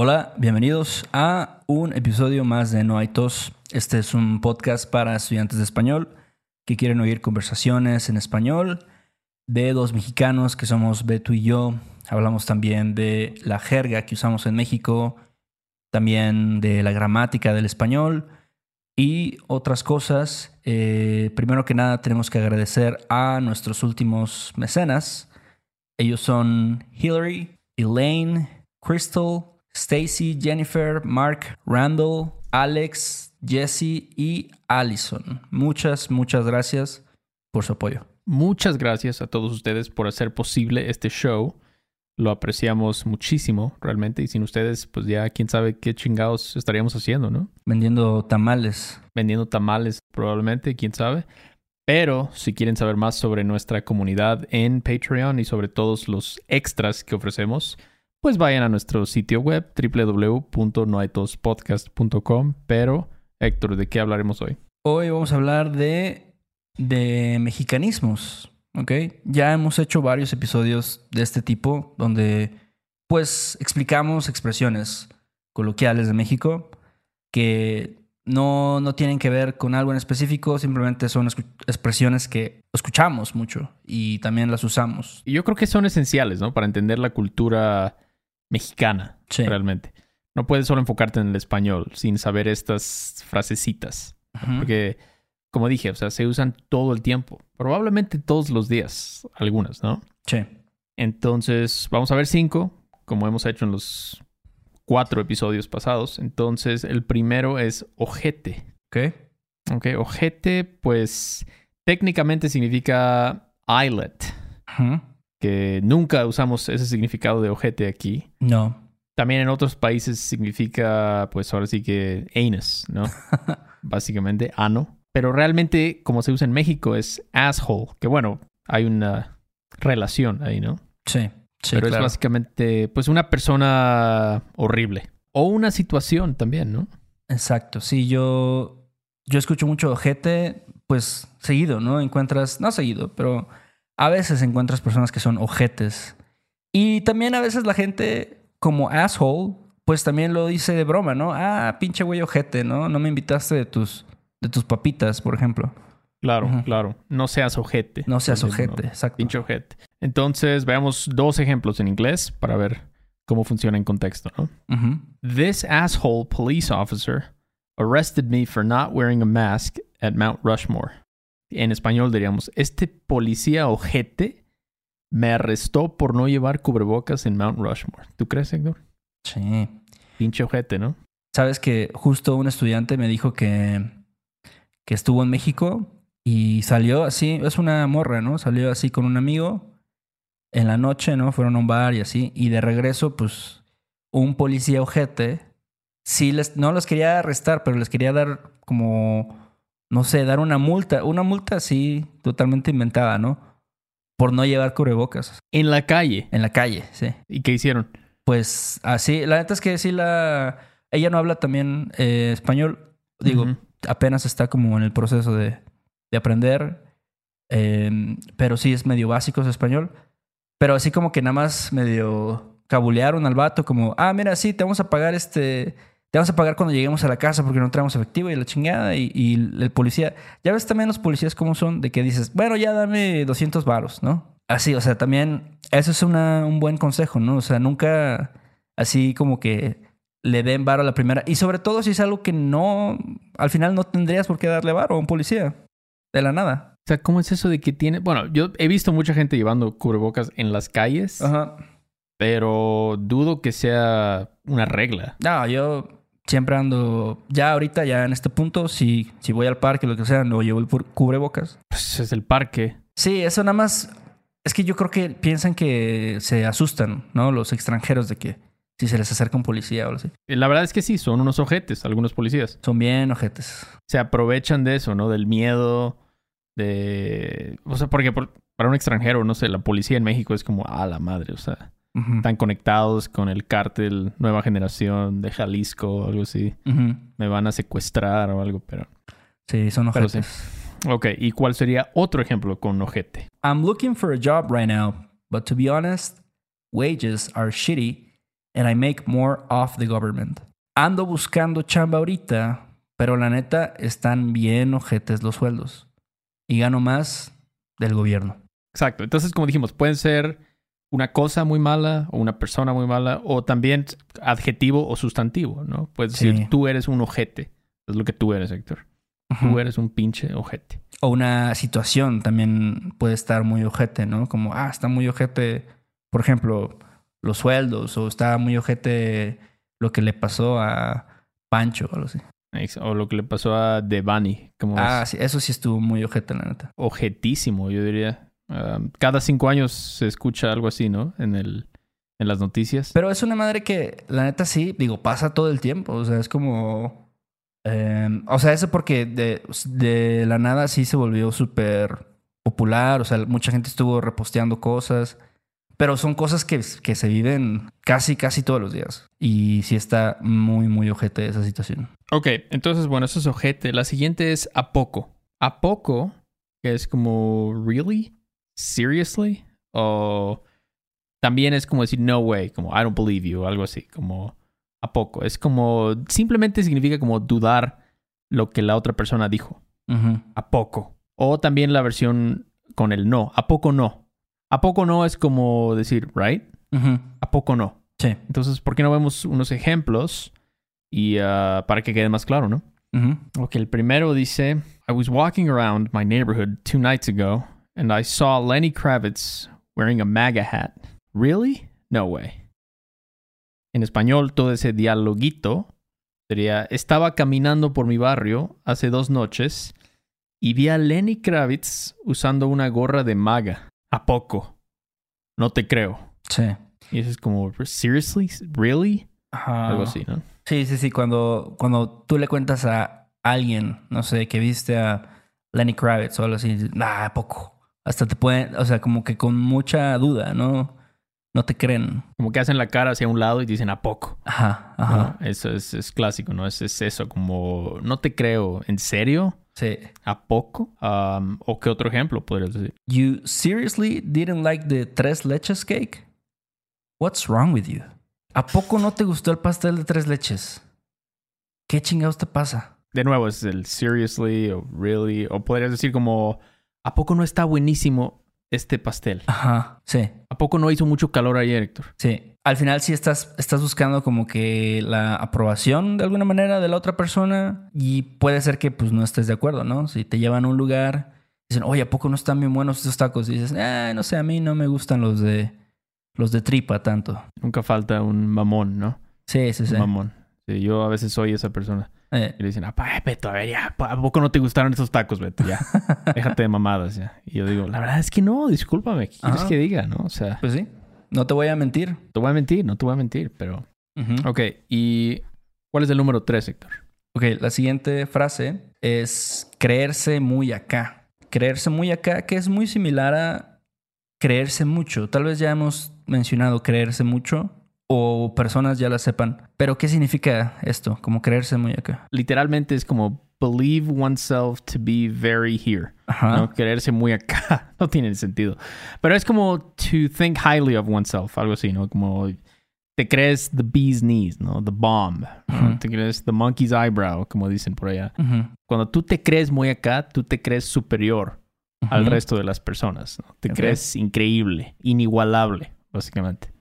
Hola, bienvenidos a un episodio más de No hay tos. Este es un podcast para estudiantes de español que quieren oír conversaciones en español de dos mexicanos que somos Beto y yo. Hablamos también de la jerga que usamos en México, también de la gramática del español y otras cosas. Primero que nada tenemos que agradecer a nuestros últimos mecenas. Ellos son Hillary, Elaine, Crystal, Stacy, Jennifer, Mark, Randall, Alex, Jesse y Allison. Muchas gracias por su apoyo. Muchas gracias a todos ustedes por hacer posible este show. Lo apreciamos muchísimo, realmente. Y sin ustedes, pues ya quién sabe qué chingados estaríamos haciendo, ¿no? Vendiendo tamales. Vendiendo tamales, probablemente, quién sabe. Pero si quieren saber más sobre nuestra comunidad en Patreon y sobre todos los extras que ofrecemos, pues vayan a nuestro sitio web www.noaitospodcast.com. Pero, Héctor, ¿de qué hablaremos hoy? Hoy vamos a hablar de mexicanismos, ¿ok? Ya hemos hecho varios episodios de este tipo donde, pues, explicamos expresiones coloquiales de México que no tienen que ver con algo en específico, simplemente son expresiones que escuchamos mucho y también las usamos. Y yo creo que son esenciales, ¿no? Para entender la cultura mexicana, sí. Realmente. No puedes solo enfocarte en el español sin saber estas frasecitas. Uh-huh. Porque, como dije, o sea, se usan todo el tiempo. Probablemente todos los días, algunas, ¿no? Sí. Entonces, vamos a ver 5, como hemos hecho en los 4 episodios pasados. Entonces, el primero es ojete. Ok, ojete, pues, técnicamente significa eyelet. Uh-huh. Que nunca usamos ese significado de ojete aquí. No. También en otros países significa, pues ahora sí que anus, ¿no? Básicamente, ano. Pero realmente, como se usa en México, es asshole. Que bueno, hay una relación ahí, ¿no? Sí, pero claro. Es básicamente, pues, una persona horrible. O una situación también, ¿no? Exacto. Sí, yo escucho mucho ojete, pues, seguido, ¿no? No seguido, pero a veces encuentras personas que son ojetes. Y también a veces la gente, como asshole, pues también lo dice de broma, ¿no? Ah, pinche güey ojete, ¿no? No me invitaste de tus papitas, por ejemplo. Claro, uh-huh. Claro. No seas ojete. No seas ojete, exacto. Pinche ojete. Entonces, veamos 2 ejemplos en inglés para ver cómo funciona en contexto, ¿no? Uh-huh. This asshole police officer arrested me for not wearing a mask at Mount Rushmore. En español diríamos, este policía ojete me arrestó por no llevar cubrebocas en Mount Rushmore. ¿Tú crees, Héctor? Sí. Pinche ojete, ¿no? Sabes que justo un estudiante me dijo que estuvo en México y salió así, es una morra, ¿no? Salió así con un amigo en la noche, ¿no? Fueron a un bar y así. Y de regreso, pues, un policía ojete, sí no los quería arrestar, pero les quería dar como, no sé, dar una multa así totalmente inventada, ¿no? Por no llevar cubrebocas. En la calle. En la calle, sí. ¿Y qué hicieron? Pues así, la neta es que sí ella no habla también español. Digo, uh-huh. Apenas está como en el proceso de aprender. Pero sí es medio básico su español. Pero así como que nada más medio cabulearon al vato como, mira, sí, te vamos a pagar cuando lleguemos a la casa porque no traemos efectivo y la chingada. Y el policía... Ya ves también los policías cómo son, de que dices, bueno, ya dame 200 varos, ¿no? Así, o sea, también eso es un buen consejo, ¿no? O sea, nunca así como que le den varo a la primera. Y sobre todo si es algo que al final no tendrías por qué darle varo a un policía. De la nada. O sea, ¿cómo es eso de que tiene...? Bueno, yo he visto mucha gente llevando cubrebocas en las calles. Ajá. Pero dudo que sea una regla. No, yo siempre ando... Ya ahorita, ya en este punto, si voy al parque o lo que sea, no llevo el cubrebocas. Pues es el parque. Sí, eso nada más... Es que yo creo que piensan que se asustan, ¿no? Los extranjeros de que si se les acerca un policía o algo así. La verdad es que sí, son unos ojetes, algunos policías. Son bien ojetes. Se aprovechan de eso, ¿no? Del miedo, O sea, porque para un extranjero, no sé, la policía en México es como, la madre, o sea... Uh-huh. Están conectados con el cártel Nueva Generación de Jalisco o algo así. Uh-huh. Me van a secuestrar o algo, pero... Sí, son ojetes. Sí. Ok, ¿y cuál sería otro ejemplo con ojete? I'm looking for a job right now, but to be honest, wages are shitty and I make more off the government. Ando buscando chamba ahorita, pero la neta están bien ojetes los sueldos. Y gano más del gobierno. Exacto. Entonces, como dijimos, pueden ser una cosa muy mala o una persona muy mala o también adjetivo o sustantivo, ¿no? Puedes decir, tú eres un ojete. Es lo que tú eres, Héctor. Tú eres un pinche ojete. O una situación también puede estar muy ojete, ¿no? Como, está muy ojete, por ejemplo, los sueldos, o está muy ojete lo que le pasó a Pancho o algo así. O lo que le pasó a Devani. Sí, eso sí estuvo muy ojete, la neta. Ojetísimo, yo diría. Cada 5 años se escucha algo así, ¿no? En las noticias. Pero es una madre que, la neta sí, pasa todo el tiempo. O sea, es como... eso porque de la nada sí se volvió súper popular. O sea, mucha gente estuvo reposteando cosas. Pero son cosas que se viven casi todos los días. Y sí está muy, muy ojete esa situación. Ok, entonces, bueno, eso es ojete. La siguiente es ¿a poco? ¿A poco? Que es como, ¿really? ¿Seriously? O también es como decir no way, como I don't believe you, o algo así, como ¿a poco? Es como, simplemente significa como dudar lo que la otra persona dijo. ¿A poco? O también la versión con el no. ¿A poco no? ¿A poco no? Es como decir, right? ¿A poco no? Sí. Entonces, ¿por qué no vemos unos ejemplos? Y para que quede más claro, ¿no? Ok, el primero dice, I was walking around my neighborhood 2 nights ago and I saw Lenny Kravitz wearing a MAGA hat. Really? No way. En español, todo ese dialoguito sería, estaba caminando por mi barrio hace 2 noches y vi a Lenny Kravitz usando una gorra de MAGA. ¿A poco? No te creo. Sí. Y eso es como, seriously? Really? Ajá. Algo así, ¿no? Sí. Cuando tú le cuentas a alguien, no sé, que viste a Lenny Kravitz o algo así, ¿a poco? Hasta te pueden, o sea, como que con mucha duda, ¿no? No te creen. Como que hacen la cara hacia un lado y dicen ¿a poco? Ajá. ¿No? Eso es clásico, ¿no? Es eso, como no te creo. ¿En serio? Sí. ¿A poco? ¿O qué otro ejemplo podrías decir? You seriously didn't like the 3 leches cake? What's wrong with you? ¿A poco no te gustó el pastel de 3 leches? ¿Qué chingados te pasa? De nuevo, es el seriously o really. O podrías decir como, ¿a poco no está buenísimo este pastel? Ajá, sí. ¿A poco no hizo mucho calor ayer, Héctor? Sí. Al final sí estás buscando como que la aprobación de alguna manera de la otra persona y puede ser que pues no estés de acuerdo, ¿no? Si te llevan a un lugar, dicen, oye, ¿a poco no están bien buenos estos tacos? Y dices, no sé, a mí no me gustan los de tripa tanto. Nunca falta un mamón, ¿no? Sí. Un mamón. Sí, yo a veces soy esa persona. Y le dicen, Beto, a ver, ya, ¿a poco no te gustaron esos tacos, Beto? Ya, déjate de mamadas, ya. Y yo digo, la verdad es que no, discúlpame, ¿qué quieres que diga, no? O sea... Pues sí, no te voy a mentir. No te voy a mentir, pero... Ok, ¿y cuál es el número 3, Héctor? Ok, la siguiente frase es creerse muy acá. Creerse muy acá, que es muy similar a creerse mucho. Tal vez ya hemos mencionado creerse mucho o personas ya la sepan. Pero ¿qué significa esto? Como creerse muy acá. Literalmente es como believe oneself to be very here. Ajá. ¿No? Creerse muy acá. No tiene sentido. Pero es como to think highly of oneself. Algo así, ¿no? Como te crees the bee's knees, ¿no? The bomb. ¿No? Te crees the monkey's eyebrow, como dicen por allá. Cuando tú te crees muy acá, tú te crees superior al resto de las personas, ¿no? Te crees increíble, inigualable, básicamente.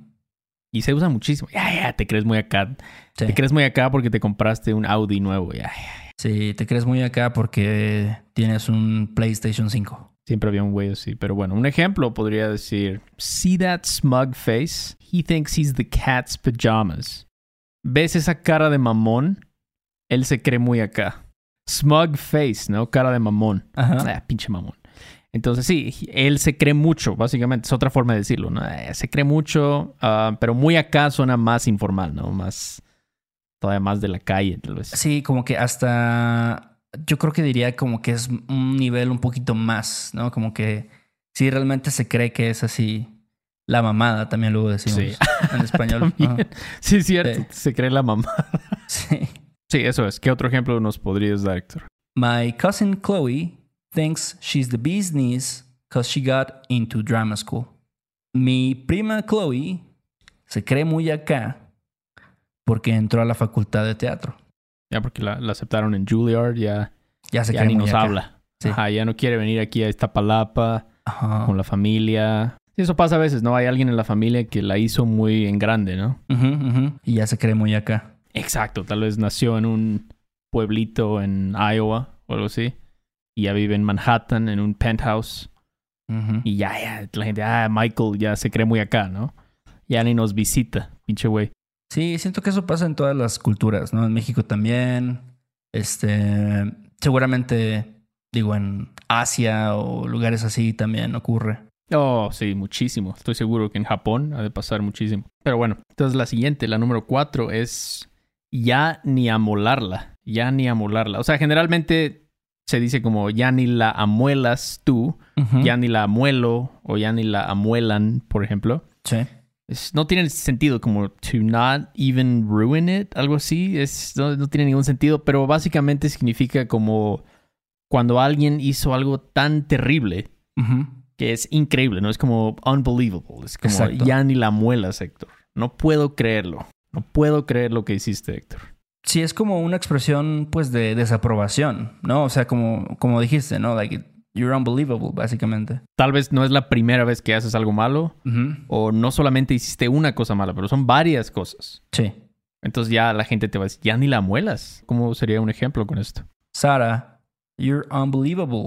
Y se usa muchísimo. Ya, te crees muy acá. Sí. Te crees muy acá porque te compraste un Audi nuevo. Ya. Sí, te crees muy acá porque tienes un PlayStation 5. Siempre había un güey así. Pero bueno, un ejemplo podría decir, see that smug face? He thinks he's the cat's pajamas. ¿Ves esa cara de mamón? Él se cree muy acá. Smug face, ¿no? Cara de mamón. Ajá. Pinche mamón. Entonces sí, él se cree mucho, básicamente. Es otra forma de decirlo, ¿no? Se cree mucho, pero muy acá suena más informal, ¿no? Todavía más de la calle, tal vez. Sí, como que hasta... Yo creo que diría como que es un nivel un poquito más, ¿no? Como que sí realmente se cree que es así la mamada, también luego decimos en español. Sí, es cierto. Sí. Se cree la mamada. Sí. Sí, eso es. ¿Qué otro ejemplo nos podrías dar, Héctor? My cousin Chloe thinks she's the bee's knees because she got into drama school. Mi prima Chloe se cree muy acá porque entró a la facultad de teatro. Ya porque la aceptaron en Juilliard, ya se cree ni muy nos acá. habla. Sí. Ajá, ya no quiere venir aquí a Iztapalapa con la familia. Y eso pasa a veces, ¿no? Hay alguien en la familia que la hizo muy en grande, ¿no? Y ya se cree muy acá. Exacto, tal vez nació en un pueblito en Iowa o algo así. Y ya vive en Manhattan, en un penthouse. Y ya, la gente, Michael ya se cree muy acá, ¿no? Ya ni nos visita, pinche güey. Sí, siento que eso pasa en todas las culturas, ¿no? En México también. Seguramente, digo, en Asia o lugares así también ocurre. Oh, sí, muchísimo. Estoy seguro que en Japón ha de pasar muchísimo. Pero bueno, entonces la siguiente, la número 4, es ya ni amolarla. Ya ni amolarla. O sea, generalmente se dice como ya ni la amuelas tú, ya ni la amuelo o ya ni la amuelan, por ejemplo. Sí. No tiene sentido como to not even ruin it, algo así. No tiene ningún sentido, pero básicamente significa como cuando alguien hizo algo tan terrible que es increíble, ¿no? Es como unbelievable. Es como Exacto. ya ni la muelas, Héctor. No puedo creerlo. No puedo creer lo que hiciste, Héctor. Sí, es como una expresión, pues, de desaprobación, ¿no? O sea, como dijiste, ¿no? Like, you're unbelievable, básicamente. Tal vez no es la primera vez que haces algo malo, o no solamente hiciste una cosa mala, pero son varias cosas. Sí. Entonces ya la gente te va a decir, ya ni la muelas. ¿Cómo sería un ejemplo con esto? Sarah, you're unbelievable.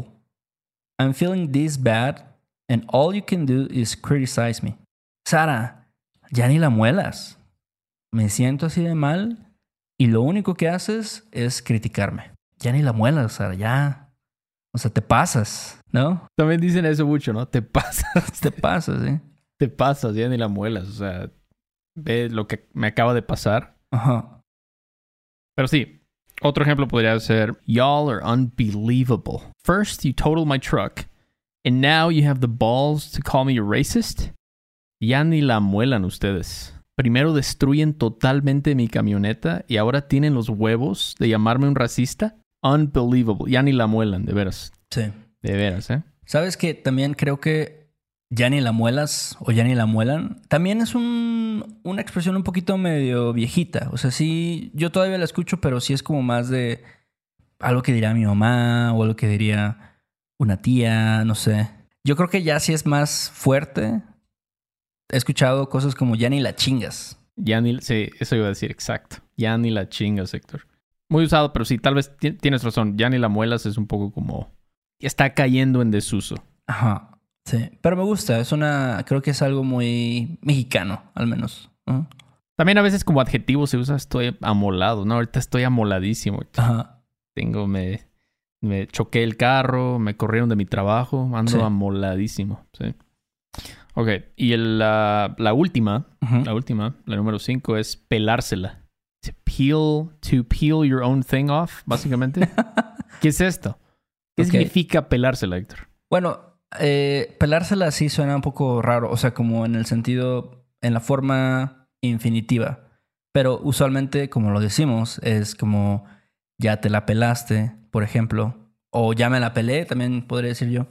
I'm feeling this bad, and all you can do is criticize me. Sarah, ya ni la muelas. Me siento así de mal y lo único que haces es criticarme. Ya ni la muelas, Sarah, ya. O sea, te pasas, ¿no? También dicen eso mucho, ¿no? Te pasas. Te pasas, ¿eh? Te pasas, ya ni la muelas. O sea, ve lo que me acaba de pasar. Ajá. Pero sí, otro ejemplo podría ser, y'all are unbelievable. First, you totaled my truck, and now you have the balls to call me a racist. Ya ni la muelan ustedes. Primero destruyen totalmente mi camioneta y ahora tienen los huevos de llamarme un racista. Unbelievable. Ya ni la muelan, de veras. Sí. De veras, ¿eh? ¿Sabes que también creo que ya ni la muelas o ya ni la muelan? También es una expresión un poquito medio viejita. O sea, sí, yo todavía la escucho, pero sí es como más de algo que diría mi mamá o algo que diría una tía, no sé. Yo creo que ya sí es más fuerte. He escuchado cosas como ya ni la chingas. Ya ni... Sí, eso iba a decir, exacto. Ya ni la chingas, Héctor. Muy usado, pero sí, tal vez tienes razón. Ya ni la muelas es un poco como... Está cayendo en desuso. Ajá, sí. Pero me gusta. Creo que es algo muy mexicano, al menos. También a veces como adjetivo se usa estoy amolado, ¿no? Ahorita estoy amoladísimo. Ajá. Me choqué el carro, me corrieron de mi trabajo. Ando amoladísimo, sí. Ok, y la última, la número 5 es pelársela. To peel your own thing off, básicamente. ¿Qué es esto? ¿Qué significa pelársela, Héctor? Bueno, pelársela sí suena un poco raro. O sea, como en el sentido, en la forma infinitiva. Pero usualmente, como lo decimos, es como ya te la pelaste, por ejemplo. O ya me la pelé, también podría decir yo.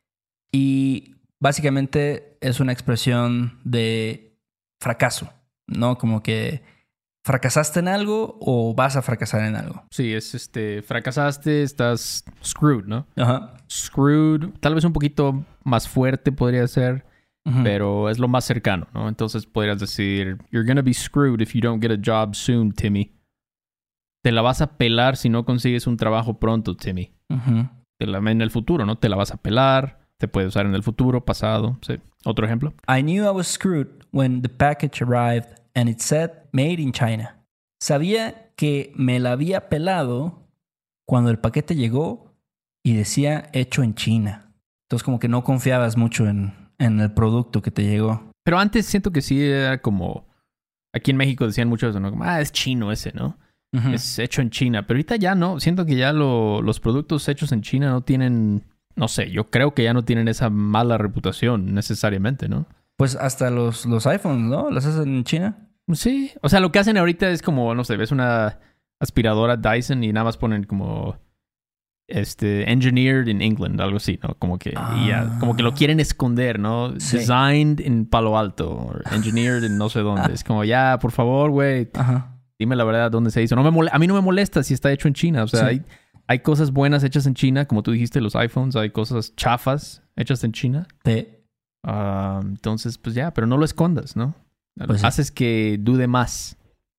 Y básicamente es una expresión de fracaso, ¿no? Como que fracasaste en algo o vas a fracasar en algo. Sí, es fracasaste, estás screwed, ¿no? Ajá. Screwed, tal vez un poquito más fuerte podría ser, pero es lo más cercano, ¿no? Entonces podrías decir, you're gonna be screwed if you don't get a job soon, Timmy. Te la vas a pelar si no consigues un trabajo pronto, Timmy. En el futuro, ¿no? Te la vas a pelar. Te puede usar en el futuro, pasado. Sí. Otro ejemplo. I knew I was screwed when the package arrived and it said made in China. Sabía que me la había pelado cuando el paquete llegó y decía hecho en China. Entonces como que no confiabas mucho en el producto que te llegó. Pero antes siento que sí era como... Aquí en México decían mucho eso, ¿no? Como, es chino ese, ¿no? Es hecho en China. Pero ahorita ya no. Siento que ya los productos hechos en China no tienen... No sé, yo creo que ya no tienen esa mala reputación necesariamente, ¿no? Pues hasta los iPhones, ¿no? ¿Los hacen en China? Sí. O sea, lo que hacen ahorita es como, no sé, ves una aspiradora Dyson y nada más ponen como engineered in England, algo así, ¿no? Como que como que lo quieren esconder, ¿no? Sí. Designed en Palo Alto, o engineered en no sé dónde. Es como, ya, por favor, güey, dime la verdad dónde se hizo. A mí no me molesta si está hecho en China. O sea, sí. hay cosas buenas hechas en China, como tú dijiste, los iPhones. Hay cosas chafas hechas en China. Sí. Entonces, pues ya, pero no lo escondas, ¿no? Pues haces que dude más.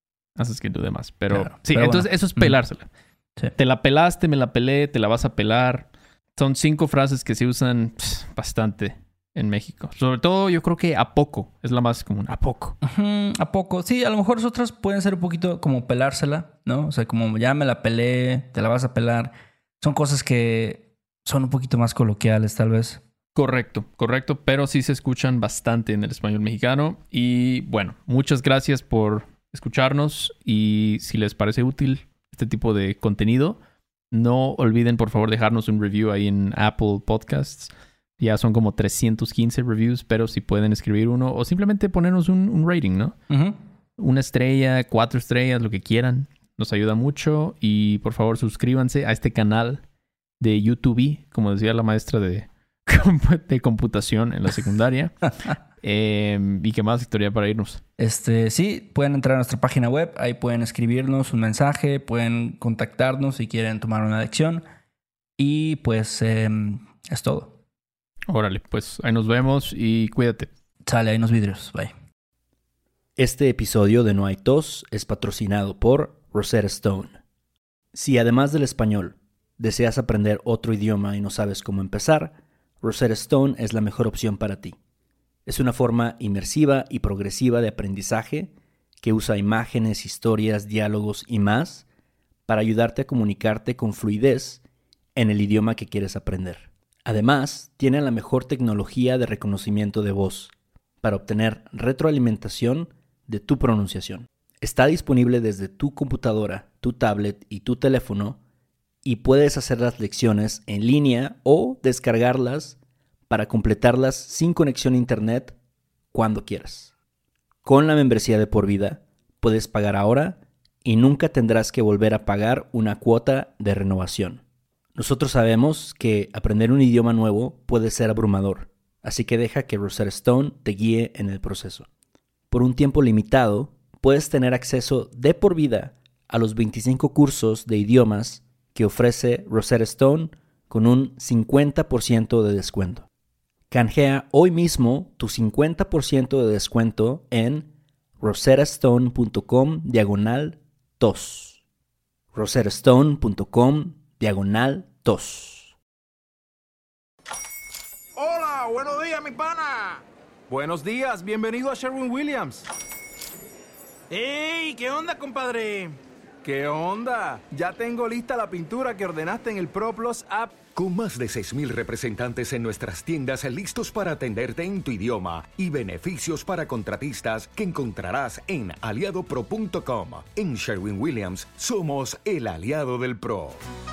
Pero claro, sí, pero entonces bueno. Eso es pelársela. Sí. Te la pelaste, me la pelé, te la vas a pelar. Son 5 frases que se usan bastante en México. Sobre todo, yo creo que a poco es la más común. A poco. A poco. Sí, a lo mejor las otras pueden ser un poquito como pelársela, ¿no? O sea, como ya me la pelé, te la vas a pelar. Son cosas que son un poquito más coloquiales, tal vez. Correcto. Pero sí se escuchan bastante en el español mexicano. Y bueno, muchas gracias por escucharnos. Y si les parece útil este tipo de contenido, no olviden por favor dejarnos un review ahí en Apple Podcasts. Ya son como 315 reviews, pero si pueden escribir uno o simplemente ponernos un rating, ¿no? 1 estrella, 4 estrellas, lo que quieran. Nos ayuda mucho y por favor suscríbanse a este canal de YouTube, como decía la maestra de computación en la secundaria. ¿Y qué más, Victoria, para irnos? Sí, pueden entrar a nuestra página web. Ahí pueden escribirnos un mensaje. Pueden contactarnos si quieren tomar una lección. Y pues es todo. Órale, pues ahí nos vemos y cuídate. Sale, ahí nos vidrios. Bye. Este episodio de No hay tos es patrocinado por Rosetta Stone. Si además del español deseas aprender otro idioma y no sabes cómo empezar, Rosetta Stone es la mejor opción para ti. Es una forma inmersiva y progresiva de aprendizaje que usa imágenes, historias, diálogos y más para ayudarte a comunicarte con fluidez en el idioma que quieres aprender. Además, tiene la mejor tecnología de reconocimiento de voz para obtener retroalimentación de tu pronunciación. Está disponible desde tu computadora, tu tablet y tu teléfono y puedes hacer las lecciones en línea o descargarlas para completarlas sin conexión a internet cuando quieras. Con la membresía de por vida, puedes pagar ahora y nunca tendrás que volver a pagar una cuota de renovación. Nosotros sabemos que aprender un idioma nuevo puede ser abrumador, así que deja que Rosetta Stone te guíe en el proceso. Por un tiempo limitado, puedes tener acceso de por vida a los 25 cursos de idiomas que ofrece Rosetta Stone con un 50% de descuento. Canjea hoy mismo tu 50% de descuento en rosettastone.com/tos. rosettastone.com/tos. Hola, buenos días, mi pana. Buenos días, bienvenido a Sherwin-Williams. ¡Ey! ¿Qué onda, compadre? ¿Qué onda? Ya tengo lista la pintura que ordenaste en el ProPlus app. Con más de 6,000 representantes en nuestras tiendas listos para atenderte en tu idioma y beneficios para contratistas que encontrarás en aliadopro.com. En Sherwin-Williams somos el aliado del pro.